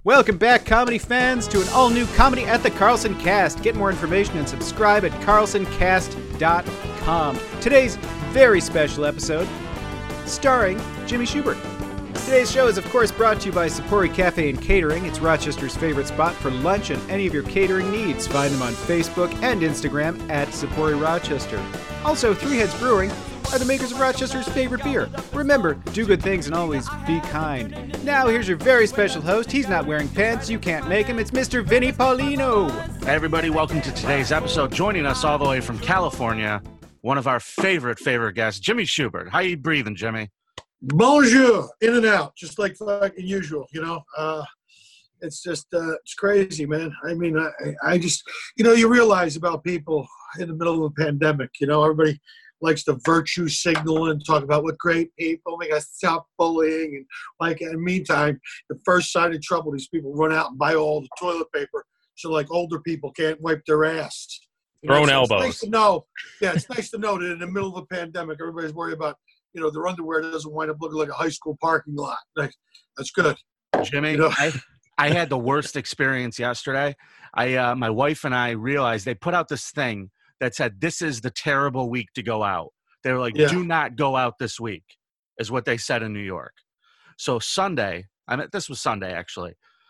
Welcome back, comedy fans, to an all-new Comedy at the Carlson Cast. Get more information and subscribe at carlsoncast.com. Today's very special episode, starring Jimmy Shubert. Today's show is, of course, brought to you by Sapori Cafe and Catering. It's Rochester's favorite spot for lunch and any of your catering needs. Find them on Facebook and Instagram at Sapori Rochester. Also, Three Heads Brewing are the makers of Rochester's favorite beer. Remember, do good things and always be kind. Now, here's your very special host. He's not wearing pants. You can't make him. It's Mr. Vinnie Paulino. Hey, everybody. Welcome to today's episode. Joining us all the way from California, one of our favorite guests, Jimmy Shubert. How you breathing, Jimmy? Bonjour. In and out, just like fucking usual, you know. It's just, it's crazy, man. I mean, I just, you know, you realize about people in the middle of a pandemic, you know, everybody likes to virtue signal and talk about what great people, we got to stop bullying. And like, in the meantime, the first sign of trouble, these people run out and buy all the toilet paper. So like older people can't wipe their ass. Thrown elbows. It's nice to know. Yeah, it's nice to know that in the middle of a pandemic, everybody's worried about, you know, their underwear doesn't wind up looking like a high school parking lot. Like, that's good. Jimmy, You know? I had the worst experience yesterday. My wife and I realized they put out this thing that said, this is the terrible week to go out. They were like, do not go out this week, is what they said in New York. So Sunday, this was Sunday actually,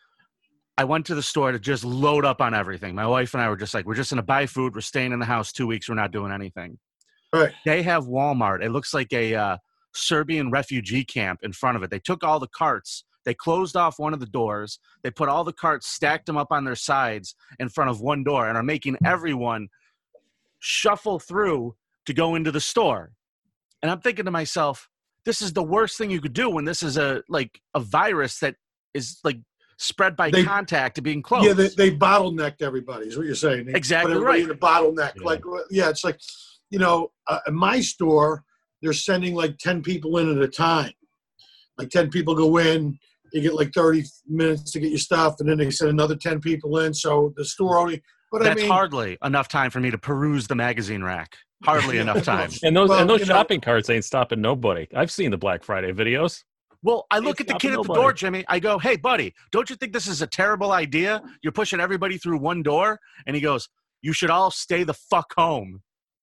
I went to the store to just load up on everything. My wife and I were just like, we're just going to buy food. We're staying in the house 2 weeks. We're not doing anything. Right. They have Walmart. It looks like a Serbian refugee camp in front of it. They took all the carts. They closed off one of the doors. They put all the carts, stacked them up on their sides in front of one door, and are making everyone shuffle through to go into the store. And I'm thinking to myself, this is the worst thing you could do when this is a virus that is like spread by contact to being closed. Yeah, they bottlenecked everybody is what you're saying. They exactly put everybody right. in a bottleneck. Yeah. Like, yeah, it's like, you know, in my store, they're sending like 10 people in at a time. Like 10 people go in, you get like 30 minutes to get your stuff, and then they send another 10 people in. So the store only. But That's I mean, hardly enough time for me to peruse the magazine rack. Hardly enough time. And those you know, shopping carts ain't stopping nobody. I've seen the Black Friday videos. Well, I look at Ain't the kid stopping at the nobody. door, Jimmy. I go, hey, buddy, don't you think this is a terrible idea? You're pushing everybody through one door. And he goes, you should all stay the fuck home.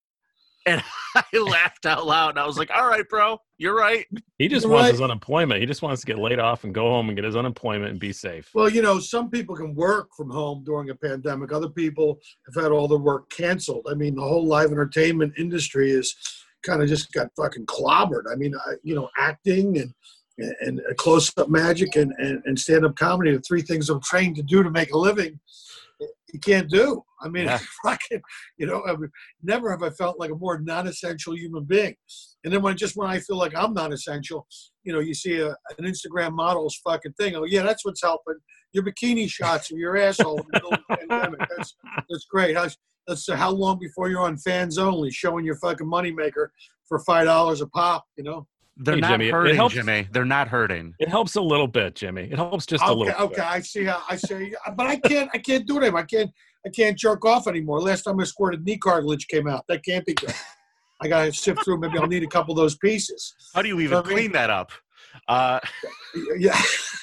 And I laughed out loud. And I was like, all right, bro, you're right. He just You're wants right. his unemployment. He just wants to get laid off and go home and get his unemployment and be safe. well, you know, some people can work from home during a pandemic. Other people have had all their work canceled. I mean, the whole live entertainment industry is kind of just got fucking clobbered. I mean, you know, acting and close-up magic and stand-up comedy, the three things I'm trained to do to make a living, you can't do. I mean, Yeah. fucking, you know, never have I felt like a more non-essential human being. And then when I feel like I'm non-essential, you know, you see an Instagram model's fucking thing. Oh, yeah, that's what's helping. Your bikini shots of your asshole in the middle of the pandemic. That's great. How long before you're on Fans Only showing your fucking moneymaker for $5 a pop, you know? They're Hey, not Jimmy, it hurting, helps- Jimmy. They're not hurting. It helps a little bit, Jimmy. It helps just a little Okay, bit. I see how I say, but I can't do it anymore. I can't jerk off anymore. Last time I squirted knee cartilage came out. That can't be good. I gotta sift through. Maybe I'll need a couple of those pieces. How do you even I mean- clean that up? Yeah.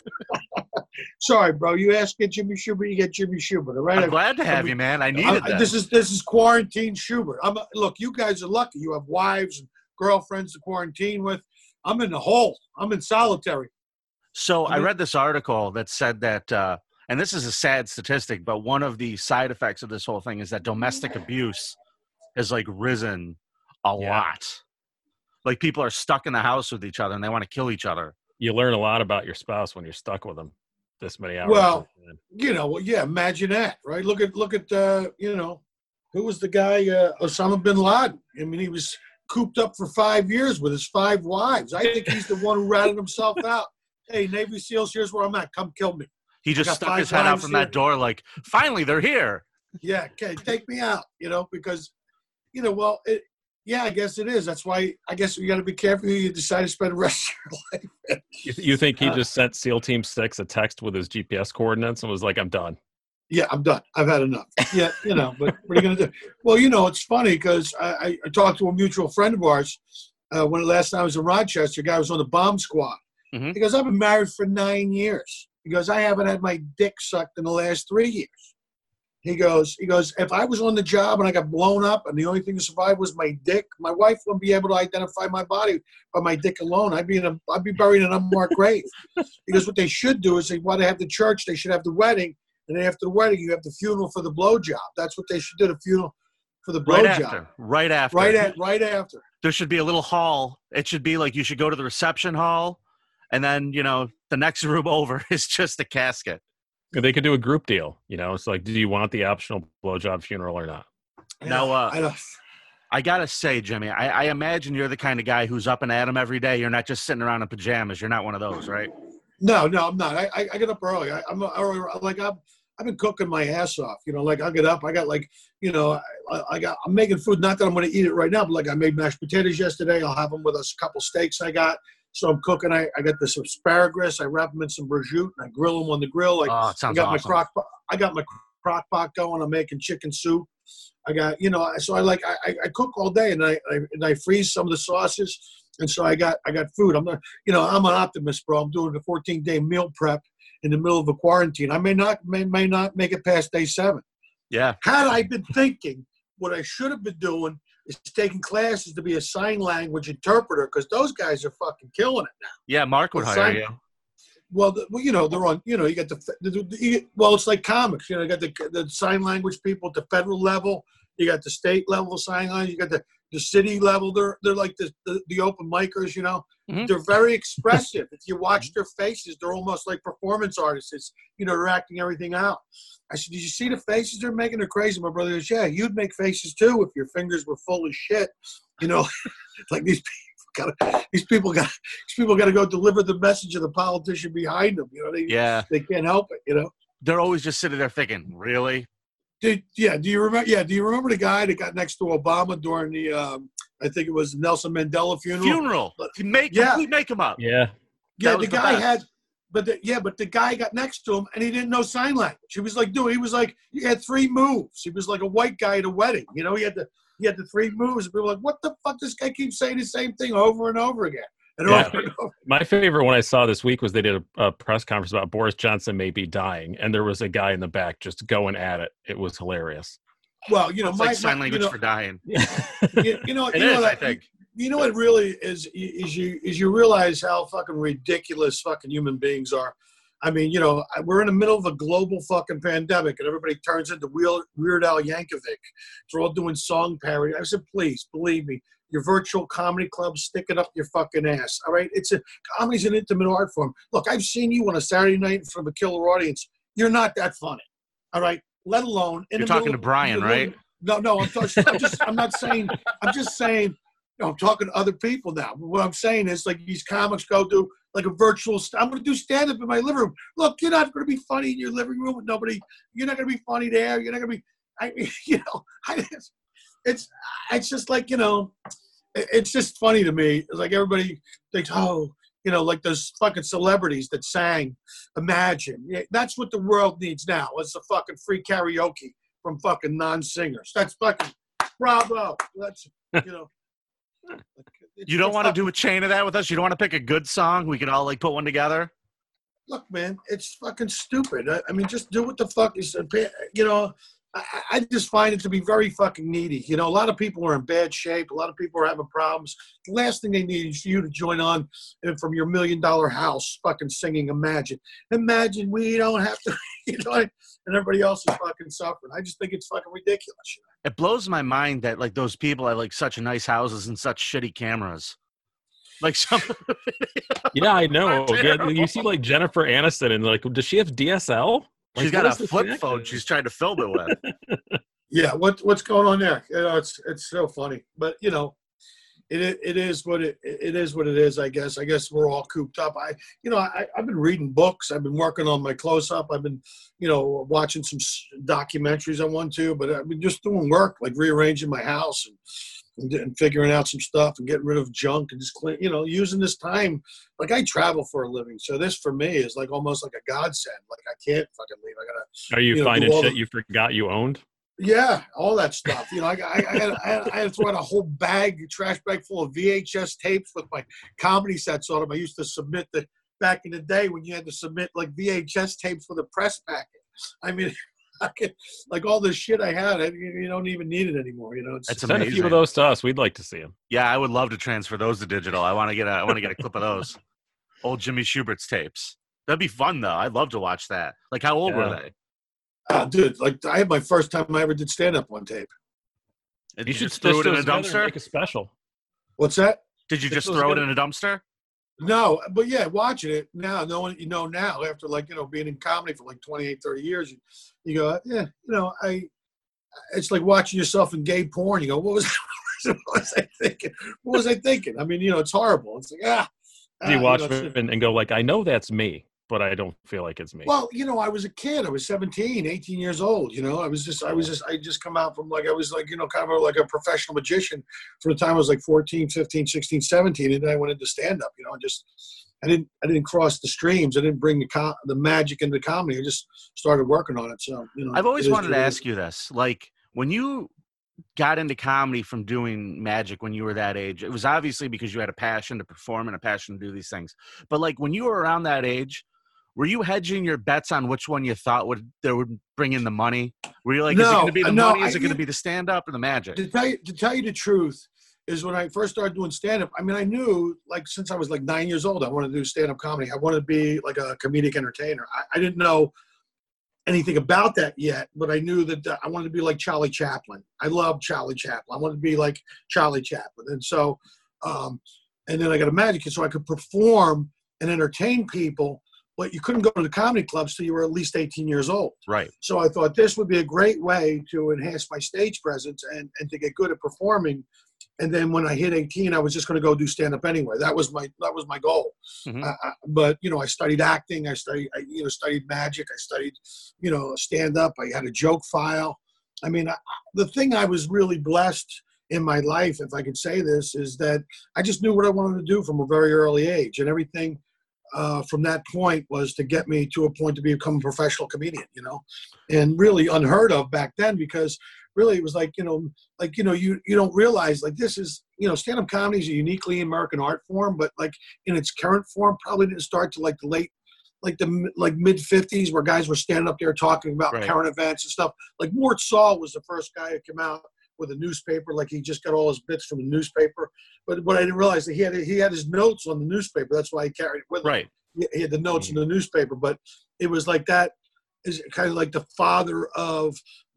Sorry, bro. You ask get Jimmy Shubert, you get Jimmy Shubert. All right. I'm glad to have you, man. I needed that. This is quarantine Schubert. Look, you guys are lucky. You have wives and girlfriends to quarantine with. I'm in the hole. I'm in solitary. So I mean- read this article that said that, and this is a sad statistic, but one of the side effects of this whole thing is that domestic abuse has like risen a lot. Like people are stuck in the house with each other and they want to kill each other. You learn a lot about your spouse when you're stuck with them this many hours. Well, you know, yeah. Imagine that, right? Look at you know, who was the guy? Osama bin Laden. I mean, he was cooped up for 5 years with his 5 wives. I think he's the one who ratted himself out. Hey, Navy SEALs, here's where I'm at. Come kill me. He just got stuck 5 his head out wives from here. that door like, finally, they're here. Yeah, okay, take me out, you know, because, you know, well, yeah, I guess it is. That's why I guess you got to be careful who you decide to spend the rest of your life. you think he just sent SEAL Team 6 a text with his GPS coordinates and was like, I'm done? Yeah, I'm done. I've had enough. Yeah, you know, but what are you going to do? Well, you know, it's funny because I talked to a mutual friend of ours when last time I was in Rochester. A guy was on the bomb squad. Mhm. He goes, I've been married for 9 years. He goes, I haven't had my dick sucked in the last 3 years. He goes, if I was on the job and I got blown up and the only thing to survive was my dick, my wife wouldn't be able to identify my body by my dick alone. I'd be buried in an unmarked grave. He goes, what they should do is they want to have the church, they should have the wedding, and then after the wedding, you have the funeral for the blowjob. That's what they should do, the funeral for the blowjob. Right after. Right after. There should be a little hall. It should be like you should go to the reception hall, and then, the next room over is just a casket. They could do a group deal. It's like, do you want the optional blowjob funeral or not? Now, I got to say, Jimmy, I imagine you're the kind of guy who's up and at 'em every day. You're not just sitting around in pajamas. You're not one of those, right? No, I'm not. I get up early. I've been cooking my ass off. I'll get up. I got I'm making food. Not that I'm going to eat it right now, but I made mashed potatoes yesterday. I'll have them with a couple steaks I got. So I'm cooking. I got this asparagus. I wrap them in some prosciutto and I grill them on the grill. Sounds I got my crock pot going. I'm making chicken soup. I got, so I cook all day and I freeze some of the sauces. And so I got food. I'm not, I'm an optimist, bro. I'm doing a 14-day meal prep in the middle of a quarantine. I may not make it past day 7. Yeah. Had I been thinking, what I should have been doing is taking classes to be a sign language interpreter, because those guys are fucking killing it now. Yeah, Mark would hire you. Well, they're on. You got it's like comics. You got the sign language people at the federal level. You got the state level sign language. You got the city level. They're like the open micers. Mm-hmm. They're very expressive. If you watch their faces, they're almost like performance artists. They're acting everything out. I said, did you see the faces they're making? They're crazy. My brother goes, yeah, you'd make faces too if your fingers were full of shit. Like these people got to go deliver the message of the politician behind them. They can't help it. They're always just sitting there thinking, really? Do you remember the guy that got next to Obama during the I think it was Nelson Mandela funeral? Make him up. Yeah. Yeah, the guy had. But the guy got next to him and he didn't know sign language. He was like, he had 3 moves. He was like a white guy at a wedding. He had the 3 moves. And people were like, what the fuck? This guy keeps saying the same thing over and over again. Over and over. My favorite one I saw this week was they did a press conference about Boris Johnson may be dying, and there was a guy in the back just going at it. It was hilarious. Well, it's sign language for dying. I think. What really is you realize how fucking ridiculous fucking human beings are. I mean, we're in the middle of a global fucking pandemic and everybody turns into Weird Al Yankovic. They're all doing song parody. I said, please, believe me, your virtual comedy club, stick it up your fucking ass. All right? Comedy's an intimate art form. Look, I've seen you on a Saturday night in front of a killer audience. You're not that funny. All right? Let alone. You're talking to Brian, right? No, I'm just saying, I'm talking to other people now. What I'm saying is, like, these comics go do like a virtual. I'm going to do stand up in my living room. Look, you're not going to be funny in your living room with nobody. You're not going to be funny there. You're not going to be. It's just like it's just funny to me. It's like everybody thinks, like those fucking celebrities that sang Imagine. Yeah, that's what the world needs now. It's a fucking free karaoke from fucking non-singers. That's fucking bravo. That's You don't want to do a chain of that with us? You don't want to pick a good song? We can all put one together? Look, man, it's fucking stupid. I mean, just do what the fuck is, I just find it to be very fucking needy. A lot of people are in bad shape. A lot of people are having problems. The last thing they need is you to join on from your $1 million house fucking singing Imagine. Imagine we don't have to, and everybody else is fucking suffering. I just think it's fucking ridiculous. It blows my mind that those people have such nice houses and such shitty cameras. Some. Yeah, I know. Yeah, you see Jennifer Aniston and does she have DSL? She's got a flip phone she's trying to film it with. Yeah, what's going on there? It's so funny, but it is what it is. I guess we're all cooped up. I've been reading books. I've been working on my close up. I've been watching some documentaries I want to, but I've been just doing work like rearranging my house and figuring out some stuff and getting rid of junk and just clean, using this time. I travel for a living. So this for me is almost like a godsend. I can't fucking leave. I gotta. Are you finding shit you forgot you owned? Yeah, all that stuff. I had to throw out a whole trash bag full of VHS tapes with my comedy sets on them. I used to submit the back in the day when you had to submit like VHS tapes for the press packet. I mean, like all this shit I had, you don't even need it anymore. You know, That's Send a amazing. few of those to us. We'd like to see them. Yeah, I would love to transfer those to digital. I want to get a clip of those old Jimmy Schubert's tapes. That'd be fun though. I'd love to watch that. Like, how old were they? Dude, like I had my first time I ever did stand up on tape. And You should just throw it in a stitch those together and dumpster? Make a special. What's that? Did you Stitch just those throw it together. in a dumpster? No, but yeah, watching it now, knowing now after like being in comedy for like 28, 30 years, you go, yeah, it's like watching yourself in gay porn. You go, what was I thinking? What was I thinking? I mean, it's horrible. It's like Do you watch it and go like, I know that's me, but I don't feel like it's me. Well, I was a kid. I was 17, 18 years old. I just come out from like, I was like, kind of like a professional magician from the time I was like 14, 15, 16, 17. And then I went into stand up, I didn't cross the streams. I didn't bring the magic into comedy. I just started working on it. So, I've always wanted to ask you this. Like, when you got into comedy from doing magic when you were that age, it was obviously because you had a passion to perform and a passion to do these things. But like when you were around that age, were you hedging your bets on which one you thought would bring in the money? Were you like, is it going to be the money? Is it going to be the stand-up or the magic? To tell you the truth is when I first started doing stand-up, I mean, I knew like since I was like 9 years old, I wanted to do stand-up comedy. I wanted to be like a comedic entertainer. I didn't know anything about that yet, but I knew that I wanted to be like Charlie Chaplin. I love Charlie Chaplin. I wanted to be like Charlie Chaplin. And so, and then I got a magic kit so I could perform and entertain people. But you couldn't go to the comedy clubs till you were at least 18 years old. Right. So I thought this would be a great way to enhance my stage presence and to get good at performing. And then when I hit 18, I was just going to go do stand-up anyway. That was my goal. Mm-hmm. But I studied acting. I studied magic. I studied, stand-up. I had a joke file. I mean, the thing I was really blessed in my life, if I could say this, is that I just knew what I wanted to do from a very early age, and everything from that point was to get me to a point to become a professional comedian, and really unheard of back then because really it was like, you don't realize like this is, stand-up comedy is a uniquely American art form, but like in its current form probably didn't start to like the late, like the mid 50s where guys were standing up there talking about current events and stuff. Like Mort Sahl was the first guy who came out with a newspaper, like he just got all his bits from the newspaper. But what I didn't realize that he had his notes on the newspaper. That's why he carried it with him. Right. He had the notes in the newspaper, but it was like that is kind of like the father of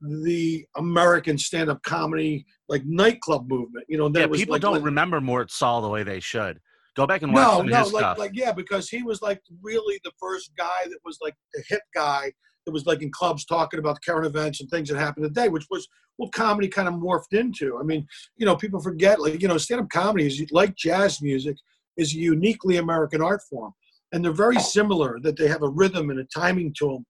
the American stand-up comedy, like nightclub movement. People don't remember Mort Sahl the way they should. Go back and watch his stuff. Because he was like really the first guy that was like the hip guy that was like in clubs talking about current events and things that happened today, which was what comedy kind of morphed into. I mean, people forget, like, stand-up comedy is like jazz music, is a uniquely American art form. And they're very similar, that they have a rhythm and a timing to them,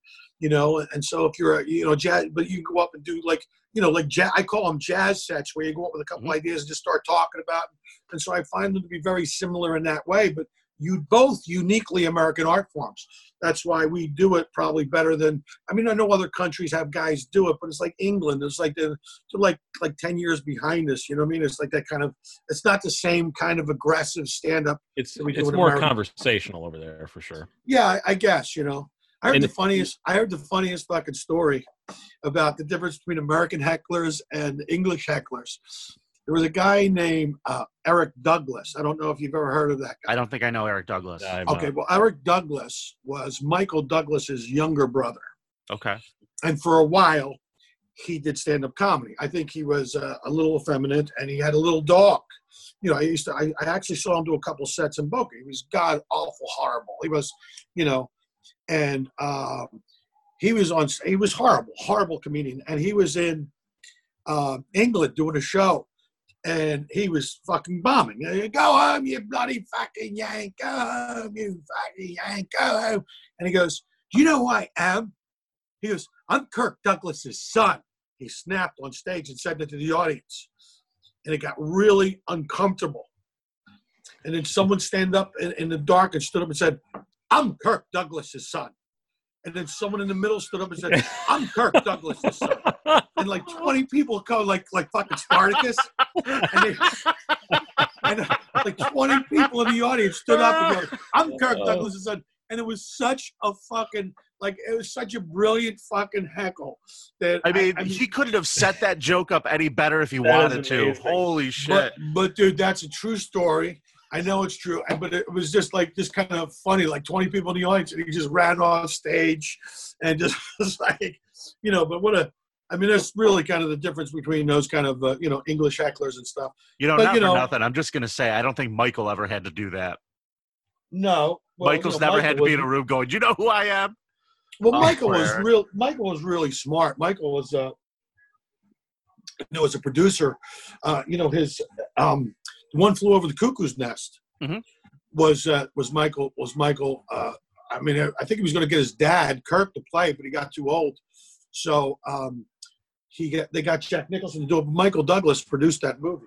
and so if you're a, jazz, but you go up and do like, like jazz, I call them jazz sets where you go up with a couple ideas and just start talking about them. And so I find them to be very similar in that way, but both uniquely American art forms. That's why we do it probably better than, I mean, I know other countries have guys do it, but it's like England. It's like they're like 10 years behind us. You know what I mean? It's like that kind of, it's not the same kind of aggressive stand-up. It's more conversational over there for sure. Yeah, I guess, I heard the funniest fucking story about the difference between American hecklers and English hecklers. There was a guy named Eric Douglas. I don't know if you've ever heard of that guy. I don't think I know Eric Douglas. Okay, well, Eric Douglas was Michael Douglas's younger brother. Okay. And for a while, he did stand-up comedy. I think he was a little effeminate, and he had a little dog. I actually saw him do a couple sets in Boca. He was god-awful horrible. He was, and he was horrible comedian. And he was in England doing a show. And he was fucking bombing. Go home, you bloody fucking Yank. Go home, you fucking Yank. Go home. And he goes, do you know who I am? He goes, I'm Kirk Douglas's son. He snapped on stage and said that to the audience. And it got really uncomfortable. And then someone stand up in the dark and stood up and said, I'm Kirk Douglas's son. And then someone in the middle stood up and said, I'm Kirk Douglas's son. And like 20 people come like fucking Spartacus. And Like 20 people in the audience stood up and go, I'm Kirk Douglas' son. And it was such a fucking, like, it was such a brilliant fucking heckle that I mean, he couldn't have set that joke up any better if he That wanted is to. amazing. Holy shit. But dude, that's a true story. I know it's true, but it was just kind of funny, like 20 people in the audience, and he just ran off stage and just was like, you know, but that's really kind of the difference between those kind of, English hecklers and stuff. You know, But, not for nothing. I'm just going to say, I don't think Michael ever had to do that. No. Well, Michael's never had to be in a room going, "Do you know who I am?" Well, Michael was really smart. Michael was, as a producer, his One Flew Over the Cuckoo's Nest was Michael. I mean, I think he was going to get his dad Kirk to play, but he got too old, so they got Jack Nicholson to do it. But Michael Douglas produced that movie.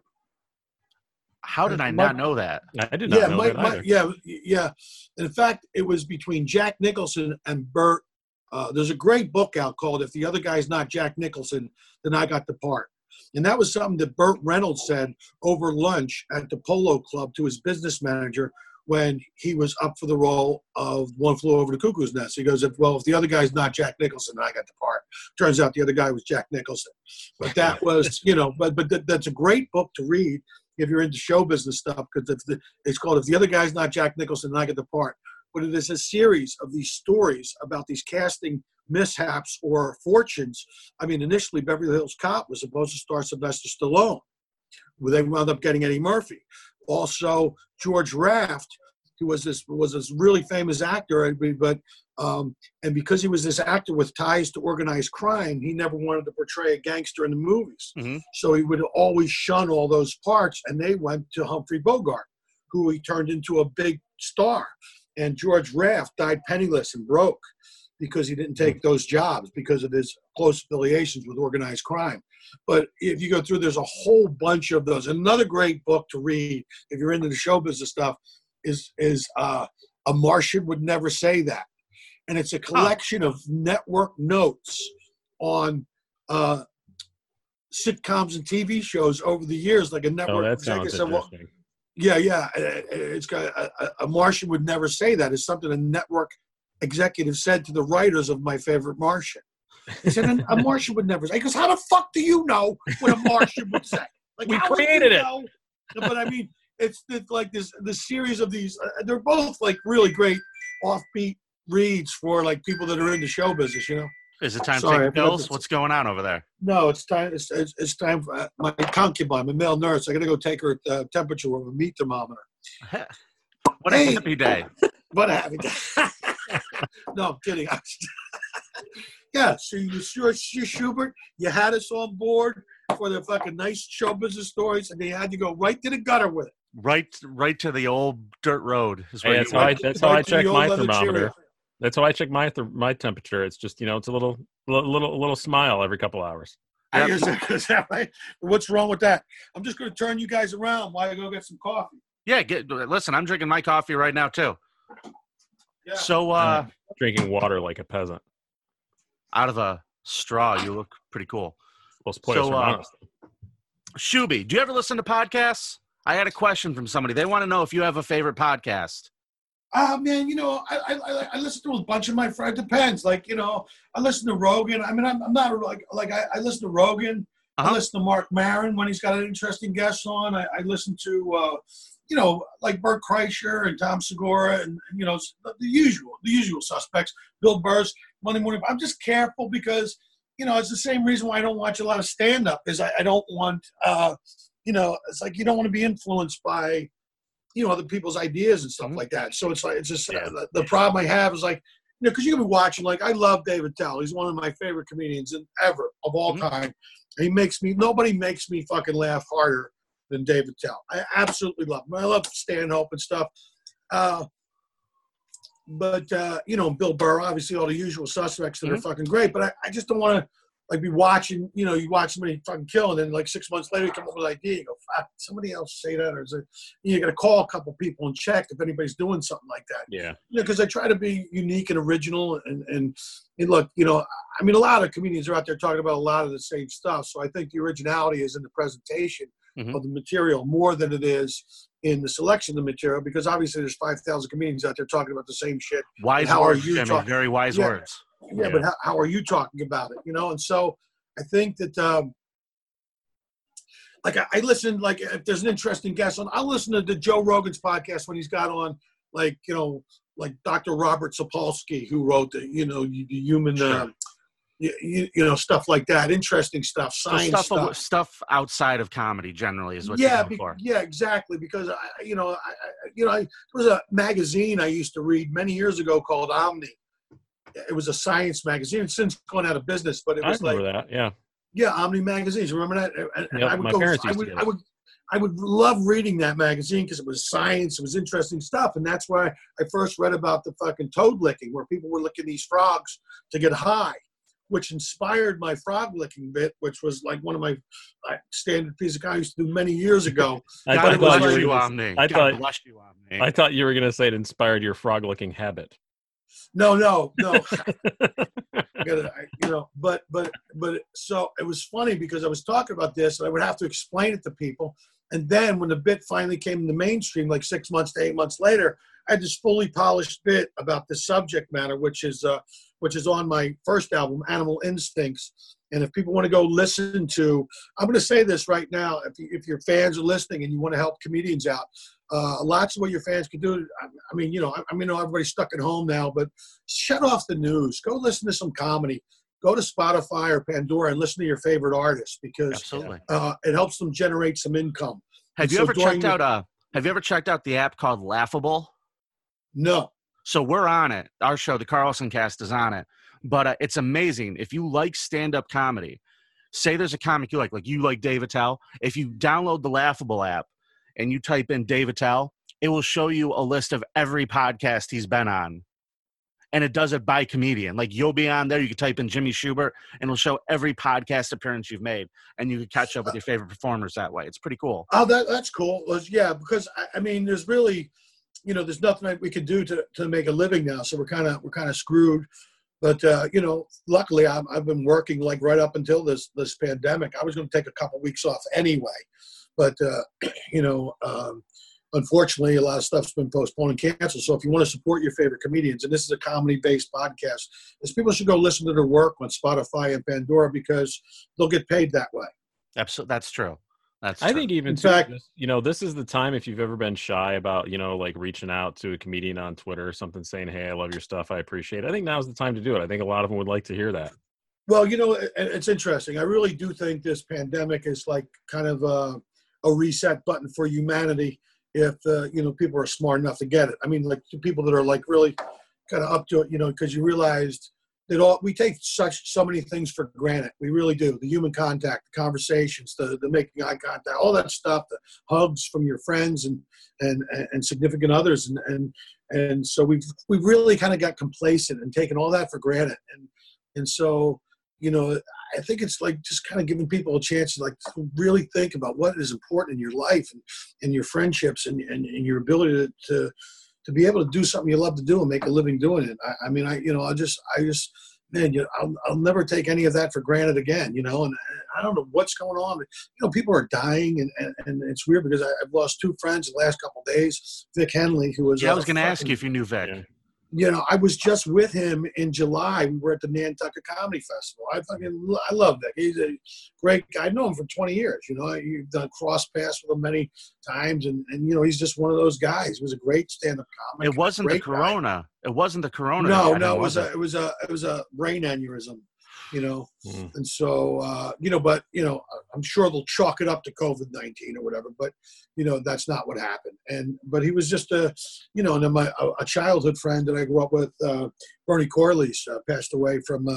How did I not know that? I did not know that either. Yeah. In fact, it was between Jack Nicholson and Burt. There's a great book out called "If the Other Guy's Not Jack Nicholson, Then I Got the Part." And that was something that Burt Reynolds said over lunch at the Polo Club to his business manager when he was up for the role of One Flew Over the Cuckoo's Nest. He goes, if the other guy's not Jack Nicholson, then I got the part. Turns out the other guy was Jack Nicholson. But that was, that's a great book to read if you're into show business stuff, because it's called "If the Other Guy's Not Jack Nicholson, Then I Get the Part." But it is a series of these stories about these casting mishaps or fortunes. I mean, initially Beverly Hills Cop was supposed to star Sylvester Stallone, where they wound up getting Eddie Murphy. Also, George Raft, who was this really famous actor, but and because he was this actor with ties to organized crime, he never wanted to portray a gangster in the movies. Mm-hmm. So he would always shun all those parts, and they went to Humphrey Bogart, who he turned into a big star. And George Raft died penniless and broke because he didn't take those jobs because of his close affiliations with organized crime. But if you go through, there's a whole bunch of those. Another great book to read if you're into the show business stuff is A Martian Would Never Say That. And it's a collection of network notes on sitcoms and TV shows over the years, like a network. Oh, that sounds interesting. Yeah. It's got A Martian Would Never Say That is something a network executive said to the writers of My Favorite Martian. He said, a Martian would never say. He goes, how the fuck do you know what a Martian would say? Like, we created it. But I mean, it's like this series of these. They're both like really great offbeat reads for like people that are into show business. You know. Is it time to take pills? What's going on over there? No, it's time. It's time for my concubine, my male nurse. I got to go take her temperature with a meat thermometer. What a happy day! What a happy day! No, I'm kidding. Yeah, so you Schubert, you had us on board for the fucking nice show business stories, and they had to go right to the gutter with it. Right to the old dirt road. Hey, that's how I check my thermometer. That's how I check my temperature. It's just, it's a little smile every couple hours. Is that right? What's wrong with that? I'm just going to turn you guys around while I go get some coffee. Yeah, listen, I'm drinking my coffee right now too. Yeah. So, drinking water like a peasant. Out of a straw, you look pretty cool. So, Shuby, do you ever listen to podcasts? I had a question from somebody. They want to know if you have a favorite podcast. Man, I listen to a bunch of my friends. It depends. Like, I listen to Rogan. I mean, I'm not I listen to Rogan. I listen to Mark Maron when he's got an interesting guest on. I listen to, like Bert Kreischer and Tom Segura and, the usual suspects. Bill Burr's Monday Morning. I'm just careful because, it's the same reason why I don't watch a lot of stand-up is I don't want, it's like you don't want to be influenced by, other people's ideas and stuff like that. So it's just the problem I have is like, because you can be watching, like I love David Tell. He's one of my favorite comedians ever of all time. Nobody makes me fucking laugh harder than David Tell. I absolutely love him. I love Stanhope and stuff. But Bill Burr, obviously all the usual suspects that are fucking great, but I just don't want to like be watching, you watch somebody fucking kill and then like 6 months later you come up with an idea, you go, fuck, somebody else say that, or is it, you got to call a couple people and check if anybody's doing something like that. Yeah. Because I try to be unique and original and look, I mean, a lot of comedians are out there talking about a lot of the same stuff. So I think the originality is in the presentation of the material more than it is in the selection of the material, because obviously there's 5,000 comedians out there talking about the same shit. Wise How are words, you Jimmy. talking? Very wise Yeah. words. Yeah, but how are you talking about it? And so I think that, like I listen, like if there's an interesting guest on, I'll listen to the Joe Rogan's podcast when he's got on, like, like Dr. Robert Sapolsky, who wrote the human, Sure. Stuff like that, interesting stuff, science So stuff outside of comedy generally is what you're looking for. Yeah, exactly. Because there was a magazine I used to read many years ago called Omni. It was a science magazine. It's since gone out of business, but it was I remember that. Yeah. Yeah, Omni magazines. Remember that? And Yep, I would my go. parents used to get it. I would love reading that magazine because it was science. It was interesting stuff, and that's why I first read about the fucking toad licking, where people were licking these frogs to get high, which inspired my frog licking bit, which was like one of my standard pieces of comedy I used to do many years ago. God bless bless you, you, Omni. I God bless you, Omni. I thought you were going to say it inspired your frog licking habit. No. But so it was funny because I was talking about this and I would have to explain it to people. And then when the bit finally came in the mainstream, like 6 months to 8 months later, I had this fully polished bit about the subject matter, which is on my first album, Animal Instincts. And if people want to go listen to, I'm going to say this right now, if your fans are listening and you want to help comedians out, lots of what your fans can do. I mean, everybody's stuck at home now, but shut off the news. Go listen to some comedy. Go to Spotify or Pandora and listen to your favorite artists, because Absolutely. It helps them generate some income. Have you ever checked out the app called Laughable? No. So we're on it. Our show, the Carlson Cast, is on it. But it's amazing. If you like stand-up comedy, say there's a comic you like Dave Attell. If you download the Laughable app and you type in Dave Attell, it will show you a list of every podcast he's been on. And it does it by comedian. Like, you'll be on there, you can type in Jimmy Schubert, and it'll show every podcast appearance you've made. And you can catch up with your favorite performers that way. It's pretty cool. Oh, that's cool. Yeah, because, I mean, there's really, there's nothing we could do to make a living now. So we're kind of screwed. But, luckily I've been working like right up until this pandemic. I was going to take a couple weeks off anyway. But, unfortunately, a lot of stuff's been postponed and canceled. So if you want to support your favorite comedians, and this is a comedy-based podcast, people should go listen to their work on Spotify and Pandora, because they'll get paid that way. Absolutely. That's true. I think even in fact, this is the time, if you've ever been shy about, like reaching out to a comedian on Twitter or something, saying, hey, I love your stuff, I appreciate it. I think now's the time to do it. I think a lot of them would like to hear that. Well, it's interesting. I really do think this pandemic is like kind of a reset button for humanity if, people are smart enough to get it. I mean, like people that are like really kind of up to it, because you realized that we take so many things for granted. We really do. The human contact, the conversations, the making eye contact, all that stuff, the hugs from your friends and significant others. And so we've really kind of got complacent and taken all that for granted. And so, I think it's like just kind of giving people a chance to really think about what is important in your life and your friendships and your ability to be able to do something you love to do and make a living doing it. I'll never take any of that for granted again, and I don't know what's going on. People are dying and it's weird because I've lost two friends in the last couple of days. Vic Henley, who was, I was going to ask you if you knew Vic. I was just with him in July. We were at the Nantucket Comedy Festival. I love Vic. He's a great guy. I've known him for 20 years. You've done cross paths with him many times, and he's just one of those guys. He was a great stand-up comic. It wasn't the corona. Guy. It wasn't the corona. No, it was a brain aneurysm. And so, but, I'm sure they'll chalk it up to COVID-19 or whatever, but, that's not what happened. But he was just and then a childhood friend that I grew up with, Bernie Corliss, passed away from,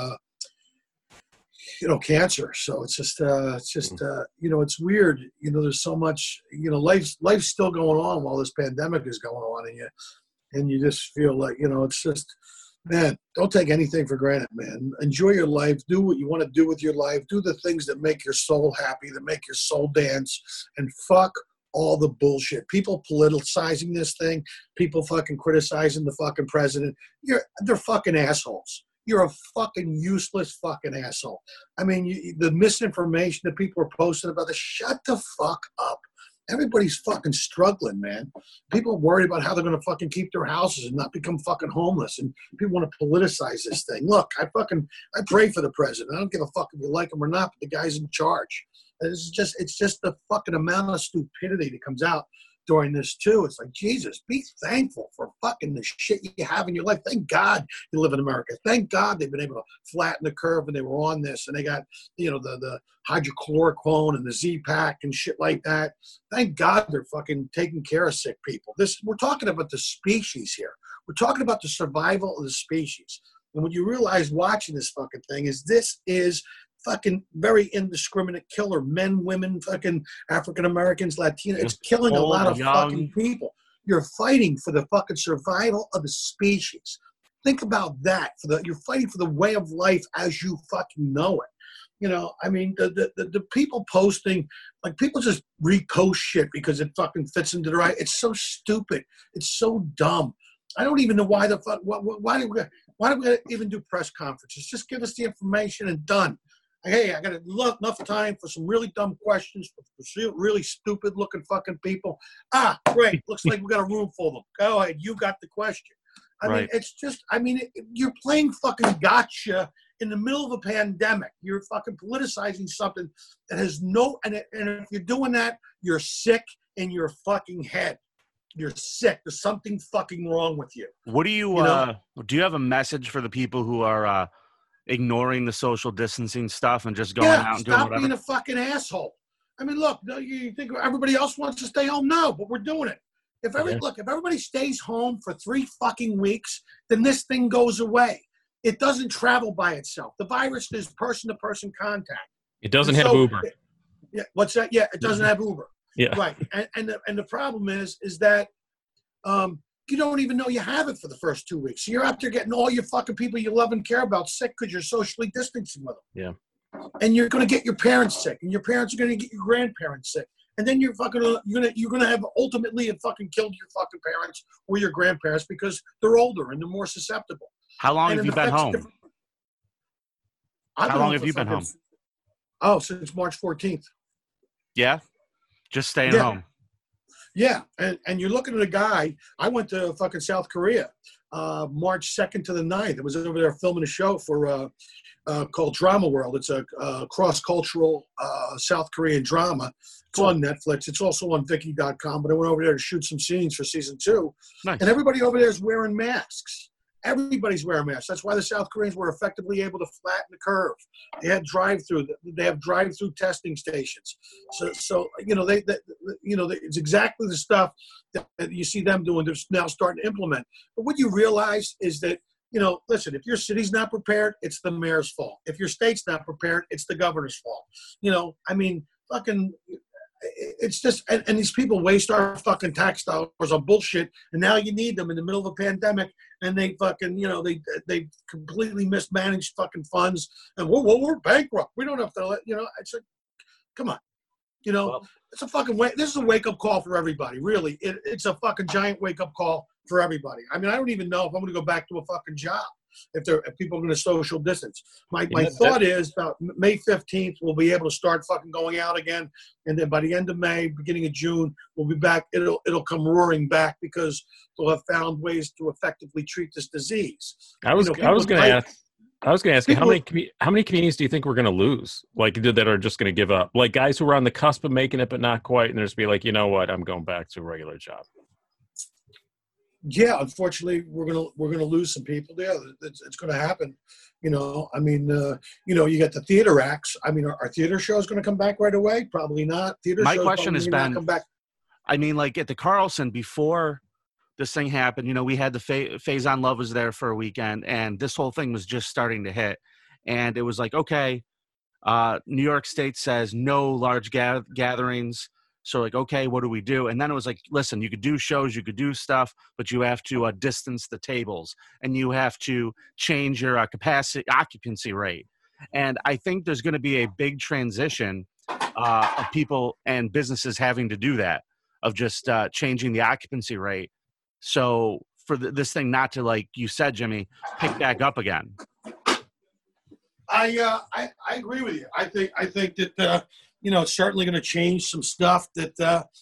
cancer. So it's just, it's weird. There's so much, life's still going on while this pandemic is going on, and you just feel like, it's just, man, don't take anything for granted, man. Enjoy your life. Do what you want to do with your life. Do the things that make your soul happy, that make your soul dance, and fuck all the bullshit. People politicizing this thing, people fucking criticizing the fucking president. They're fucking assholes. You're a fucking useless fucking asshole. I mean, the misinformation that people are posting about this, shut the fuck up Everybody's fucking struggling, man. People are worried about how they're going to fucking keep their houses and not become fucking homeless. And people want to politicize this thing. Look, I pray for the president. I don't give a fuck if you like him or not, but the guy's in charge. And it's just the fucking amount of stupidity that comes out during this too. It's like, Jesus, be thankful for fucking the shit you have in your life. Thank God you live in America. Thank God they've been able to flatten the curve and they were on this and they got, the hydrochloroquine and the Z-Pack and shit like that. Thank God they're fucking taking care of sick people. We're talking about the species here. We're talking about the survival of the species. And what you realize watching this fucking thing is this is fucking very indiscriminate killer. Men, women, fucking African Americans, Latino. It's killing a lot of fucking people. You're fighting for the fucking survival of the species. Think about that. You're fighting for the way of life as you fucking know it. The people posting, like, people just repost shit because it fucking fits into the right. It's so stupid. It's so dumb. I don't even know why the fuck. Why do we even do press conferences? Just give us the information and done. Hey, I got enough time for some really dumb questions for really stupid looking fucking people. Great. Looks like we got a room full of them. Go ahead. You got the question. I mean, it's just, you're playing fucking gotcha in the middle of a pandemic. You're fucking politicizing something that has and if you're doing that, you're sick in your fucking head. You're sick. There's something fucking wrong with you. What do you do you have a message for the people who are ignoring the social distancing stuff and just going out and doing whatever? Stop being a fucking asshole. I mean, look, you think everybody else wants to stay home? No, but we're doing it. If everybody stays home for 3 fucking weeks, then this thing goes away. It doesn't travel by itself. The virus is person-to-person contact. It doesn't have Uber. What's that? Yeah, it doesn't have Uber. Yeah. Right. And the problem is that you don't even know you have it for the first 2 weeks. So you're out there getting all your fucking people you love and care about sick because you're socially distancing with them. Yeah. And you're going to get your parents sick, and your parents are going to get your grandparents sick. And then you're gonna have ultimately fucking killed your fucking parents or your grandparents because they're older and they're more susceptible. How long have you been home? How long have you been home? Oh, since March 14th. Yeah? Just staying home. Yeah, and you're looking at a guy. I went to fucking South Korea March 2nd to the 9th. I was over there filming a show for called Drama World. It's a cross-cultural South Korean drama. It's on Netflix. It's also on Viki.com. But I went over there to shoot some scenes for season 2. Nice. And everybody over there is wearing masks. Everybody's wearing masks. That's why the South Koreans were effectively able to flatten the curve. They had drive-through. They have drive-through testing stations. So it's exactly the stuff that you see them doing. They're now starting to implement. But what you realize is that, listen, if your city's not prepared, it's the mayor's fault. If your state's not prepared, it's the governor's fault. It's just, and these people waste our fucking tax dollars on bullshit, and now you need them in the middle of a pandemic, and they fucking, they completely mismanaged fucking funds, and we're bankrupt. We don't have to let, it's like, come on. It's a fucking this is a wake-up call for everybody, really. It's a fucking giant wake-up call for everybody. I mean, I don't even know if I'm going to go back to a fucking job if people are going to social distance. My thought is about May 15th, we'll be able to start fucking going out again. And then by the end of May, beginning of June, we'll be back. It'll come roaring back because they'll have found ways to effectively treat this disease. I was going to ask you, how many comedians do you think we're going to lose? Like, that are just going to give up? Like, guys who are on the cusp of making it, but not quite, and there's be like, you know what, I'm going back to a regular job. Yeah, unfortunately, we're gonna lose some people. Yeah, it's going to happen. You got the theater acts. I mean, are theater shows going to come back right away? Probably not. My question has been, come back. I mean, like at the Carlson before this thing happened, we had the Faison Love was there for a weekend, and this whole thing was just starting to hit, and it was like, okay, New York State says no large gatherings. So like, okay, what do we do? And then it was like, listen, you could do shows, you could do stuff, but you have to distance the tables, and you have to change your occupancy rate. And I think there's going to be a big transition of people and businesses having to do that, of just changing the occupancy rate. So for this thing not to, like you said, Jimmy, pick back up again. I agree with you. I think that it's certainly going to change some stuff that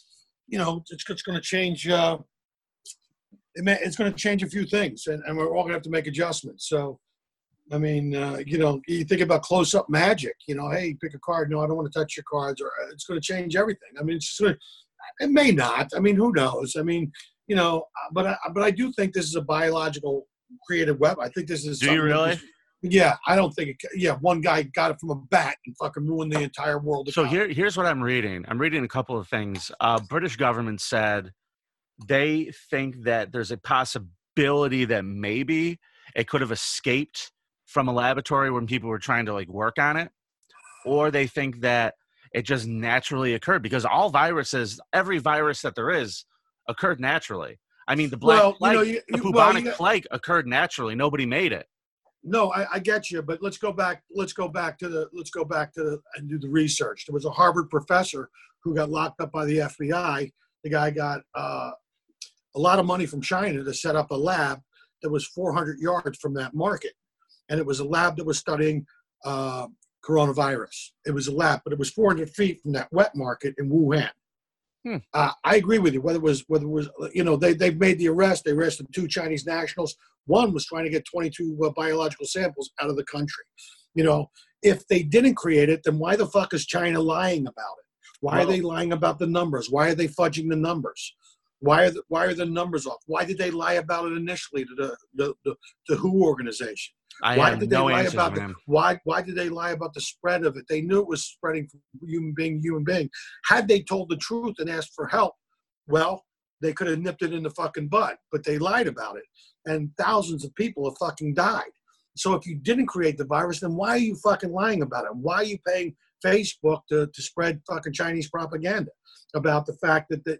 it's going to change. It's going to change a few things, and we're all going to have to make adjustments. So, I mean, you think about close-up magic. Hey, pick a card. No, I don't want to touch your cards, or it's going to change everything. I mean, it may not. I mean, who knows? I mean, but I do think this is a biological created web. I think this is. Do you really? Yeah, I don't think it. Yeah, one guy got it from a bat and fucking ruined the entire world. So here's what I'm reading. I'm reading a couple of things. British government said they think that there's a possibility that maybe it could have escaped from a laboratory when people were trying to like work on it, or they think that it just naturally occurred because all viruses, every virus that there is, occurred naturally. I mean, the bubonic plague occurred naturally. Nobody made it. No, I get you, but let's go back to and do the research. There was a Harvard professor who got locked up by the FBI. The guy got a lot of money from China to set up a lab that was 400 yards from that market, and it was a lab that was studying coronavirus. It was a lab, but it was 400 feet from that wet market in Wuhan. I agree with you. Whether it was, they've made the arrest. They arrested 2 Chinese nationals. One was trying to get 22 biological samples out of the country. If they didn't create it, then why the fuck is China lying about it? Why are they lying about the numbers? Why are they fudging the numbers? Why are the numbers off? Why did they lie about it initially to the WHO organization? Why did they lie about why did they lie about the spread of it? They knew it was spreading from human being to human being. Had they told the truth and asked for help, well, they could have nipped it in the fucking butt, but they lied about it. And thousands of people have fucking died. So if you didn't create the virus, then why are you fucking lying about it? Why are you paying Facebook to spread fucking Chinese propaganda about the fact that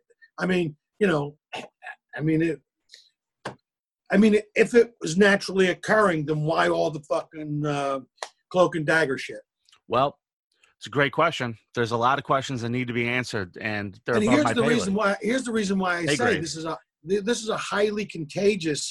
if it was naturally occurring, then why all the fucking cloak and dagger shit? Well, it's a great question. There's a lot of questions that need to be answered, and they're above here's my the pay reason list. why. Here's the reason why I say this is a highly contagious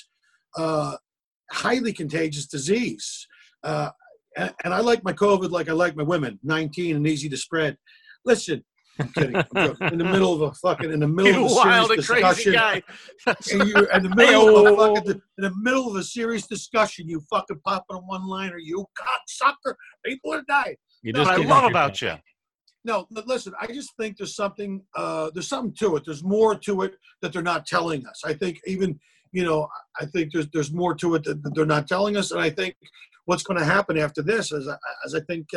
disease. And I like my COVID like I like my women, 19 and easy to spread. Listen, I'm kidding. In the middle of a serious discussion, guy. in the middle of a serious discussion, you fucking pop on a one-liner. You cocksucker! People are dying. That's what I love about you. No, but listen. I just think there's something. There's something to it. There's more to it that they're not telling us. I think even I think there's more to it that they're not telling us. And I think what's going to happen after this is I think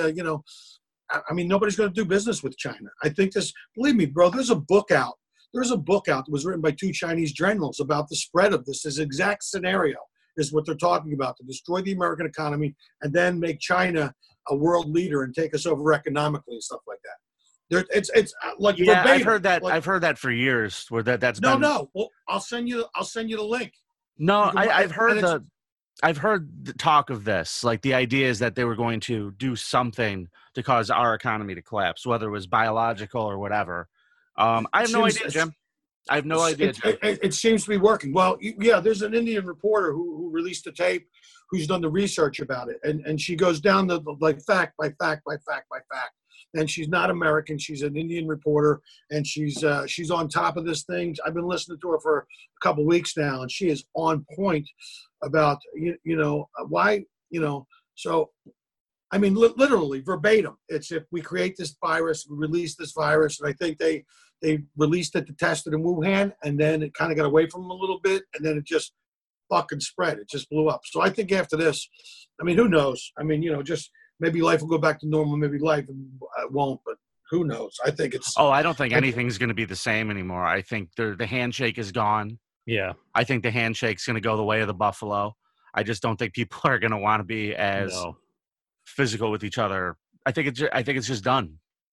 I mean, nobody's going to do business with China. I think believe me, bro, there's a book out. There's a book out that was written by 2 Chinese generals about the spread of this. This exact scenario is what they're talking about, to destroy the American economy and then make China a world leader and take us over economically and stuff like that. It's like verbatim. I've heard that. I've heard that for years. Where that's been... No. Well, I'll send you the link. No, I've heard the talk of this. Like the idea is that they were going to do something to cause our economy to collapse, whether it was biological or whatever. I have no idea, Jim. I have no idea. It seems to be working. Well, yeah, there's an Indian reporter who released a tape who's done the research about it. And she goes down the like fact by fact by fact by fact. And she's not American. She's an Indian reporter, and she's on top of this thing. I've been listening to her for a couple of weeks now, and she is on point about why. So I mean, literally verbatim. It's if we create this virus, we release this virus, and I think they released it to test it in Wuhan, and then it kind of got away from them a little bit, and then it just fucking spread. It just blew up. So I think after this, I mean, who knows? I mean, just. Maybe life will go back to normal. Maybe life won't, but who knows? I think it's. Oh, I don't think anything's going to be the same anymore. I think the handshake is gone. Yeah. I think the handshake's going to go the way of the buffalo. I just don't think people are going to want to be as physical with each other. I think it's just done.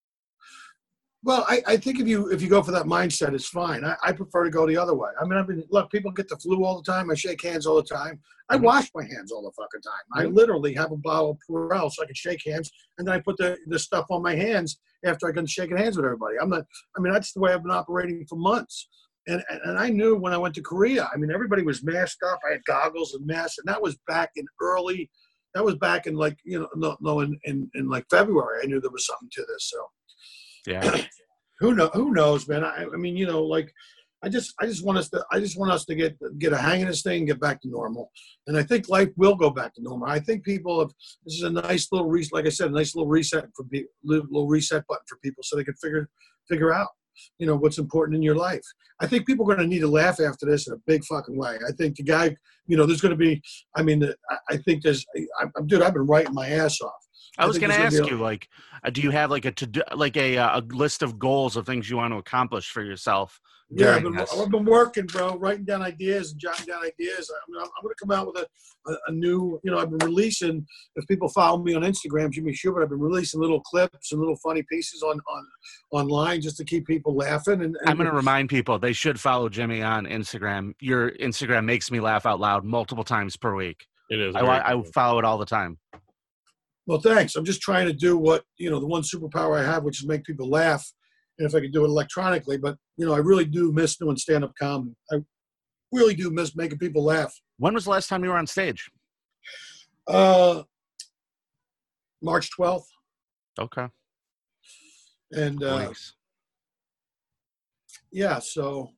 Well, I think if you go for that mindset, it's fine. I prefer to go the other way. I mean, look, people get the flu all the time. I shake hands all the time. I wash my hands all the fucking time. I literally have a bottle of Purell so I can shake hands, and then I put the stuff on my hands after I can shake hands with everybody. That's the way I've been operating for months. And I knew when I went to Korea, I mean, everybody was masked up. I had goggles and masks, and that was back in like, in like February. I knew there was something to this. So yeah. Who knows, man? I mean, like, I just want us to get a hang of this thing and get back to normal. And I think life will go back to normal. I think people have, this is a nice little like I said, a nice little reset for people, little reset button for people so they can figure out, what's important in your life. I think people are going to need to laugh after this in a big fucking way. I think the guy, there's going to be, I think dude, I've been writing my ass off. I was going to ask you, like, do you have like a list of goals of things you want to accomplish for yourself? Yeah, I've been working, bro, writing down ideas and jotting down ideas. I'm going to come out with a new, I've been releasing, if people follow me on Instagram, Jimmy Schubert, I've been releasing little clips and little funny pieces online just to keep people laughing. And I'm going to remind people they should follow Jimmy on Instagram. Your Instagram makes me laugh out loud multiple times per week. It is. I follow it all the time. Well, thanks. I'm just trying to do what, the one superpower I have, which is make people laugh. And if I could do it electronically, but, I really do miss doing stand-up comedy. I really do miss making people laugh. When was the last time you were on stage? March 12th. Okay. And, nice. Yeah, so,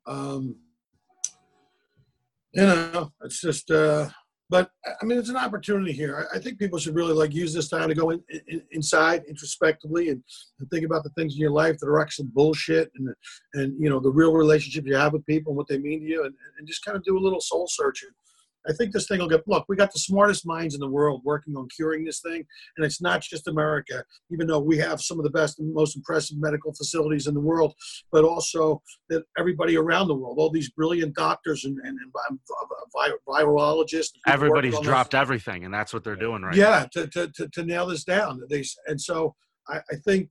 it's just, but I mean, it's an opportunity here. I think people should really use this time to go inside introspectively and think about the things in your life that are actually bullshit and the real relationship you have with people and what they mean to you and just kind of do a little soul searching. I think this thing will look, we got the smartest minds in the world working on curing this thing. And it's not just America, even though we have some of the best and most impressive medical facilities in the world, but also that everybody around the world, all these brilliant doctors and virologists. Everybody's dropped everything, and that's what they're doing right now. Yeah, to nail this down. And so I think,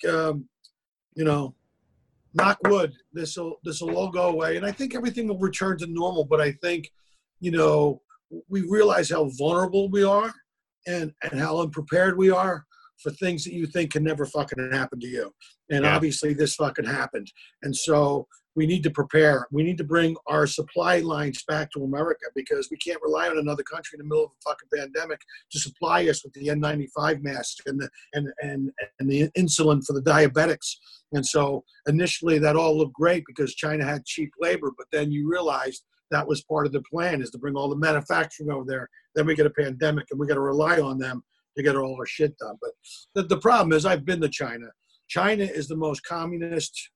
knock wood, this will all go away. And I think everything will return to normal. But I think, we realize how vulnerable we are and how unprepared we are for things that you think can never fucking happen to you. And obviously this fucking happened. And so we need to prepare. We need to bring our supply lines back to America because we can't rely on another country in the middle of a fucking pandemic to supply us with the N95 mask and the insulin for the diabetics. And so initially that all looked great because China had cheap labor, but then you realized that was part of the plan is to bring all the manufacturing over there. Then we get a pandemic and we got to rely on them to get all our shit done. But the problem is I've been to China. China is the most communist,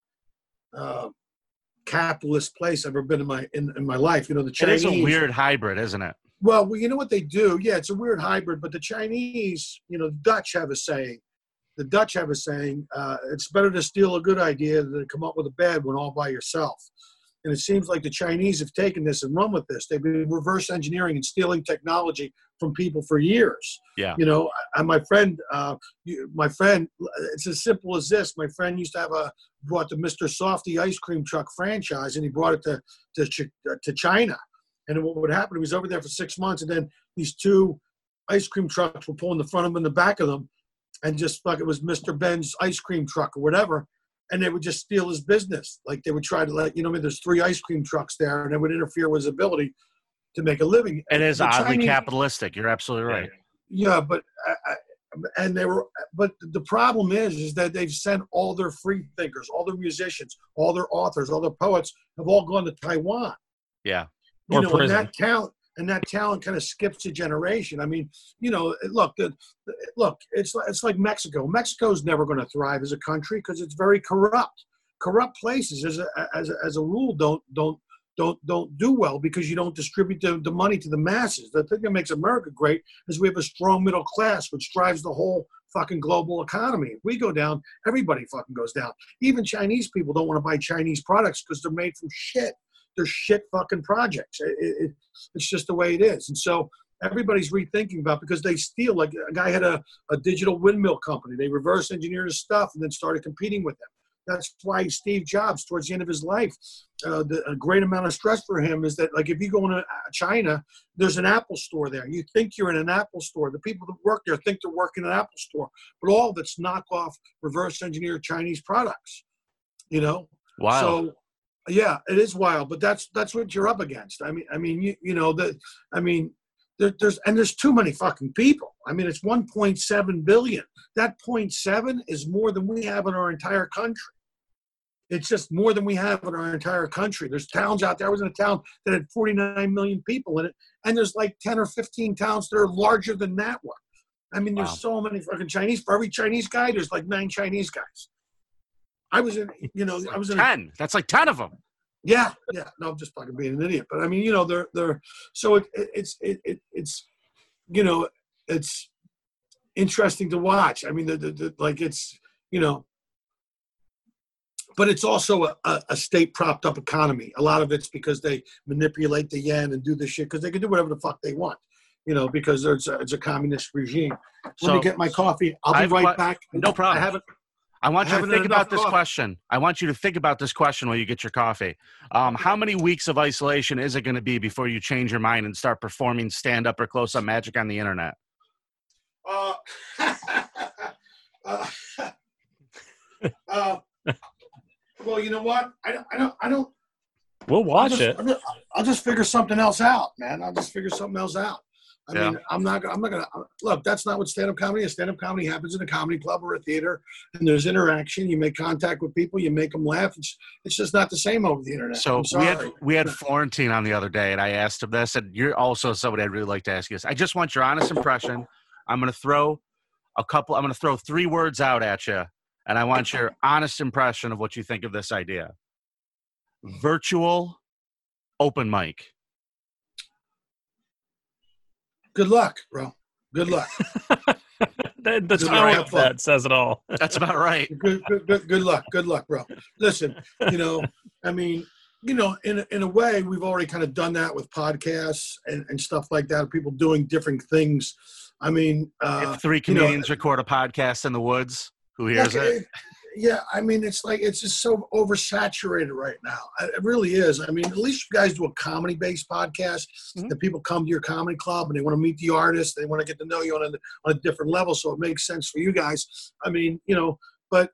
capitalist place I've ever been in my life. The Chinese. It is a weird hybrid, isn't it? Well, you know what they do? Yeah, it's a weird hybrid. But the Chinese, the Dutch have a saying. The Dutch have a saying, it's better to steal a good idea than to come up with a bad one all by yourself. And it seems like the Chinese have taken this and run with this. They've been reverse engineering and stealing technology from people for years. Yeah. And my friend, it's as simple as this. My friend used to brought the Mr. Softy ice cream truck franchise, and he brought it to China. And what would happen? He was over there for 6 months, and then these two ice cream trucks were pulling the front of them and the back of them, and just it was Mr. Ben's ice cream truck or whatever. And they would just steal his business. Like they would try to there's 3 ice cream trucks there, and it would interfere with his ability to make a living. It is oddly capitalistic. You're absolutely right. Yeah, but but the problem is that they've sent all their free thinkers, all their musicians, all their authors, all their poets have all gone to Taiwan. Yeah. And that talent kind of skips a generation. I mean, look, it's like Mexico. Mexico's never going to thrive as a country because it's very corrupt. Corrupt places, as a rule, don't do well because you don't distribute the money to the masses. The thing that makes America great is we have a strong middle class, which drives the whole fucking global economy. If we go down, everybody fucking goes down. Even Chinese people don't want to buy Chinese products because they're made from shit. They're shit fucking projects. It's just the way it is. And so everybody's rethinking about because they steal. Like a guy had a digital windmill company. They reverse engineered his stuff and then started competing with them. That's why Steve Jobs, towards the end of his life, a great amount of stress for him is that, like, if you go into China, there's an Apple store there. You think you're in an Apple store. The people that work there think they're working in an Apple store. But all of it's knockoff, reverse engineered Chinese products, Wow. So, yeah, it is wild, but that's what you're up against. There's too many fucking people. I mean, it's 1.7 billion. That 0.7 is more than we have in our entire country. It's just more than we have in our entire country. There's towns out there. I was in a town that had 49 million people in it, and there's like 10 or 15 towns that are larger than that one. I mean, there's so many fucking Chinese. For every Chinese guy, there's like 9 Chinese guys. I was in, I was in 10. That's like 10 of them. Yeah. No, I'm just fucking being an idiot. But I mean, they're so it's it's interesting to watch. I mean, like it's but it's also a state propped up economy. A lot of it's because they manipulate the yen and do this shit because they can do whatever the fuck they want. Because it's a communist regime. Let me get my coffee. I'll be right back. No problem. I want you to think about this question. I want you to think about this question while you get your coffee. How many weeks of isolation is it going to be before you change your mind and start performing stand-up or close-up magic on the internet? Well, you know what? I don't. We'll watch it. I'll just figure something else out, man. I'll just figure something else out. I mean, I'm not gonna look. That's not what stand-up comedy is. Stand-up comedy happens in a comedy club or a theater, and there's interaction. You make contact with people. You make them laugh. It's just not the same over the internet. So we had Florentine on the other day, and I asked him this, and you're also somebody I'd really like to ask you this. I just want your honest impression. I'm gonna throw 3 words out at you, and I want your honest impression of what you think of this idea. Virtual open mic. Good luck, bro. Good luck. That says it all. That's about right. Good luck. Good luck, bro. Listen, I mean, in a way, we've already kind of done that with podcasts and stuff like that. People doing different things. I mean, if 3 comedians record a podcast in the woods, who hears it? Yeah, I mean, it's just so oversaturated right now. It really is. I mean, at least you guys do a comedy-based podcast that people come to your comedy club and they want to meet the artist. They want to get to know you on a different level, so it makes sense for you guys. I mean, but,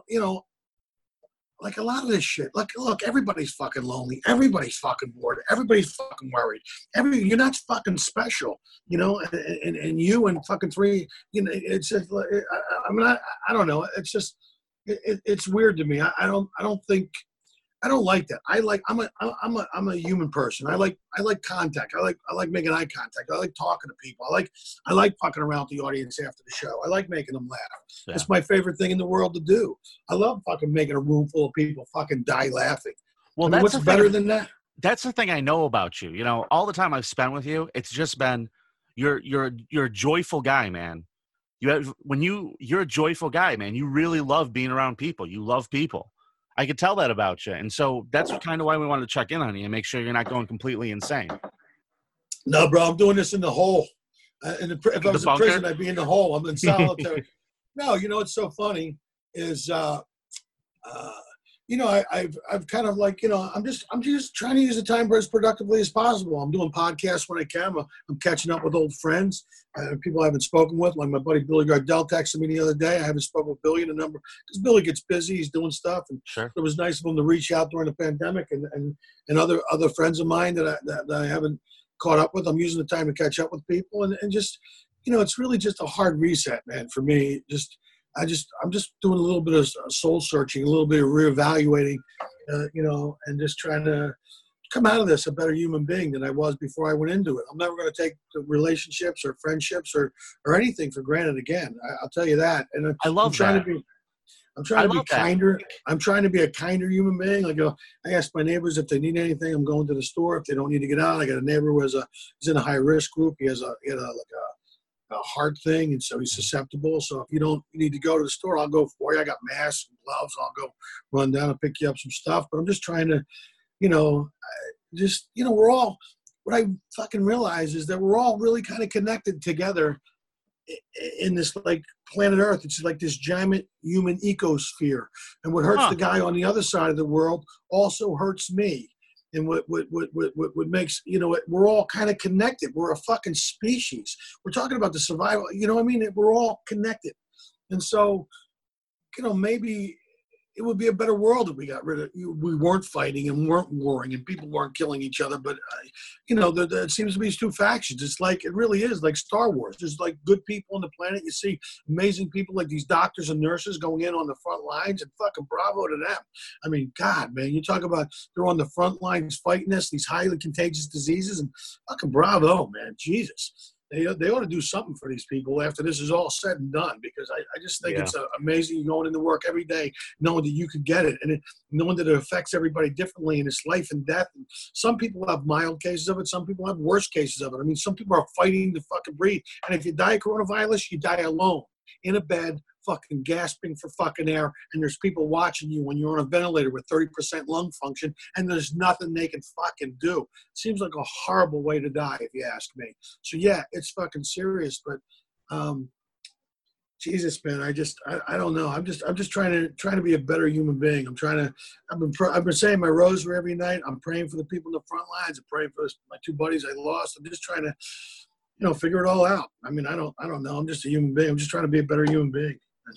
like a lot of this shit. Look, everybody's fucking lonely. Everybody's fucking bored. Everybody's fucking worried. You're not fucking special, and you and fucking 3, it's just, I mean, I don't know. It's just, it's weird to me. I don't like that. I'm a human person. I like contact. I like making eye contact. I like talking to people. I like fucking around with the audience after the show. I like making them laugh. Yeah. It's my favorite thing in the world to do. I love fucking making a room full of people fucking die laughing. Well, what's better than that? That's the thing I know about you. All the time I've spent with you, it's just been you're a joyful guy, man. You're a joyful guy, man. You really love being around people. You love people. I could tell that about you. And so that's kind of why we wanted to check in on you and make sure you're not going completely insane. No, bro, I'm doing this in the hole. If I was in prison, I'd be in the hole. I'm in solitary. No, what's so funny is, I've kind of like, I'm just trying to use the time as productively as possible. I'm doing podcasts when I can. I'm catching up with old friends, people I haven't spoken with. Like my buddy Billy Gardell texted me the other day. I haven't spoken with Billy in a number because Billy gets busy. He's doing stuff, and It was nice of him to reach out during the pandemic. And other friends of mine that I haven't caught up with. I'm using the time to catch up with people, and just it's really just a hard reset, man, for me. I'm just doing a little bit of soul searching, a little bit of reevaluating, and just trying to come out of this a better human being than I was before I went into it. I'm never going to take relationships or friendships or anything for granted again. I'll tell you that. And I love that. I'm trying to be kinder. I'm trying to be a kinder human being. I ask my neighbors if they need anything. I'm going to the store. If they don't need to get out, I got a neighbor who's in a high risk group. He has a heart thing, and so he's susceptible. So if you don't need to go to the store, I'll go for you. I got masks and gloves. I'll go run down and pick you up some stuff. But I'm just trying to, we're all, what I fucking realize is that we're all really kind of connected together in this like planet Earth. It's like this giant human ecosphere. And what hurts the guy on the other side of the world also hurts me. And what makes, we're all kind of connected. We're a fucking species. We're talking about the survival, We're all connected. And so, maybe it would be a better world if we got rid of, we weren't fighting and weren't warring and people weren't killing each other. But, it seems to be these two factions. It's like, it really is like Star Wars. There's like good people on the planet. You see amazing people like these doctors and nurses going in on the front lines, and fucking bravo to them. I mean, God, man, you talk about they're on the front lines fighting these highly contagious diseases, and fucking bravo, man. Jesus. They ought to do something for these people after this is all said and done, because I just think it's amazing going into work every day knowing that you could get it, and knowing that it affects everybody differently, and it's life and death. And some people have mild cases of it. Some people have worse cases of it. I mean, some people are fighting to fucking breathe. And if you die of coronavirus, you die alone in a bed, fucking gasping for fucking air, and there's people watching you when you're on a ventilator with 30% lung function, and there's nothing they can fucking do. It seems like a horrible way to die, if you ask me. So yeah, it's fucking serious, but Jesus, man, I don't know. I'm just trying to be a better human being. I've been saying my rosary every night. I'm praying for the people in the front lines. I'm praying for my two buddies I lost. I'm just trying to figure it all out. I mean, I don't know. I'm just a human being. I'm just trying to be a better human being.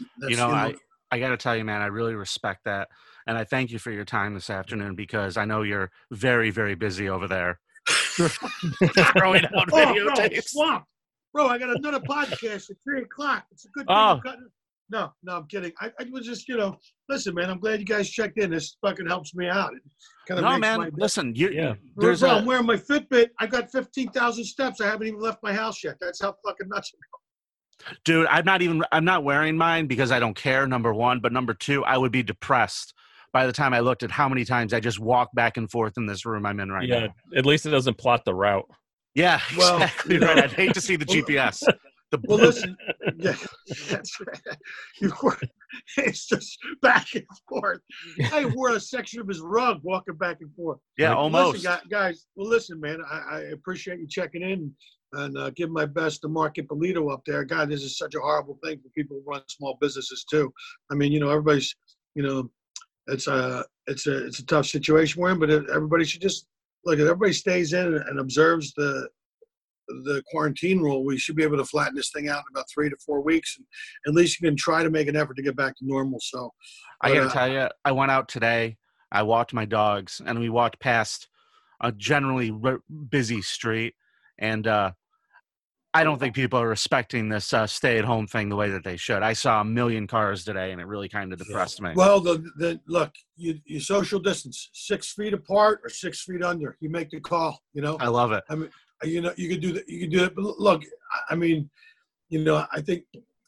I got to tell you, man, I really respect that. And I thank you for your time this afternoon, because I know you're very, very busy over there. Throwing out videotapes. Bro, I got another podcast at 3 o'clock. It's a good thing. No, I'm kidding. I was just, listen, man, I'm glad you guys checked in. This fucking helps me out. Listen, I'm wearing my Fitbit. I got 15,000 steps. I haven't even left my house yet. That's how fucking nuts it goes. Dude, I'm not wearing mine because I don't care, number one. But number two, I would be depressed by the time I looked at how many times I just walk back and forth in this room I'm in right now. Yeah, at least it doesn't plot the route. Yeah, exactly right. I'd hate to see the GPS. Listen, yeah, that's right. It's just back and forth. I wore a section of his rug walking back and forth. Yeah, almost. Listen, guys, listen, man, I appreciate you checking in and give my best to Mark Ippolito up there. God, this is such a horrible thing for people who run small businesses too. I mean, everybody's, it's a tough situation we're in, but everybody should just look. If everybody stays in and observes the quarantine rule, we should be able to flatten this thing out in about 3 to 4 weeks, and at least you can try to make an effort to get back to normal. So I got to tell you, I went out today, I walked my dogs, and we walked past a generally busy street, and I don't think people are respecting this stay-at-home thing the way that they should. I saw 1 million cars today, and it really kind of depressed me. Well, look, you social distance 6 feet apart or 6 feet under. You make the call. I love it. I mean, you can do that. You can do it. But look, I mean, I think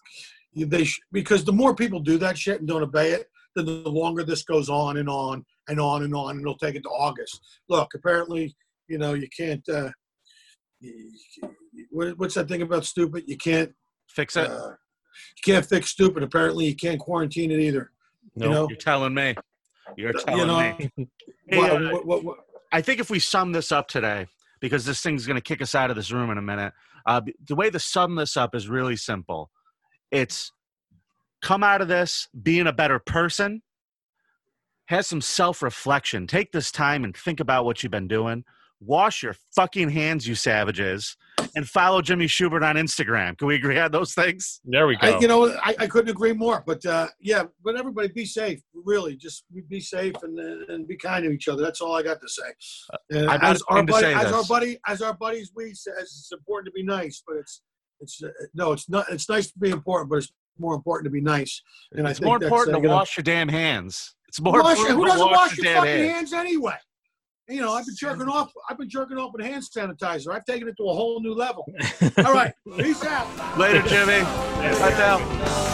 because the more people do that shit and don't obey it, then the longer this goes on and on and on and on, and it'll take it to August. Look, apparently, you can't. What's that thing about stupid? You can't fix it. You can't fix stupid. Apparently, you can't quarantine it either. No, you're telling me. You're telling me. Hey, I think if we sum this up today, because this thing's going to kick us out of this room in a minute, the way to sum this up is really simple. It's come out of this being a better person, have some self-reflection. Take this time and think about what you've been doing. Wash your fucking hands, you savages, and follow Jimmy Shubert on Instagram. Can we agree on those things? There we go. I couldn't agree more. But but everybody be safe. Really, just be safe and be kind to each other. That's all I got to say. As our buddies, we says it's important to be nice, but it's not. It's nice to be important, but it's more important to be nice. And it's more important to wash your damn hands. It's more important who doesn't wash your fucking hands hands anyway? I've been jerking off with hand sanitizer. I've taken it to a whole new level. All right. Peace out. Later, Jimmy. Bye, pal.